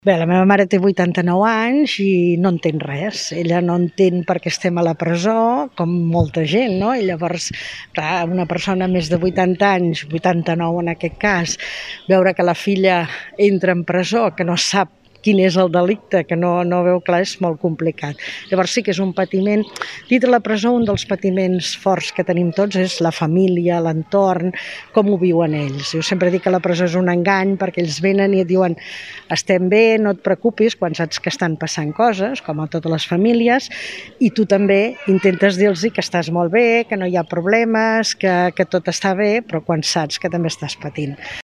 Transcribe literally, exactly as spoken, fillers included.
Bé, la meva mare té vuitanta-nou anys i no entén res. Ella no entén per què estem a la presó, com molta gent, no? I llavors, clar, una persona més de vuitanta anys, vuitanta-nou en aquest cas, veure que la filla entra en presó, que no sap quin és el delicte, que no, no veu clar, és molt complicat. Llavors sí que és un patiment. Dit a la presó, un dels patiments forts que tenim tots és la família, l'entorn, com ho viuen ells. Jo sempre dic que la presó és un engany perquè ells venen i et diuen estem bé, no et preocupis, quan saps que estan passant coses, com a totes les famílies, i tu també intentes dir-los que estàs molt bé, que no hi ha problemes, que, que tot està bé, però quan saps que també estàs patint.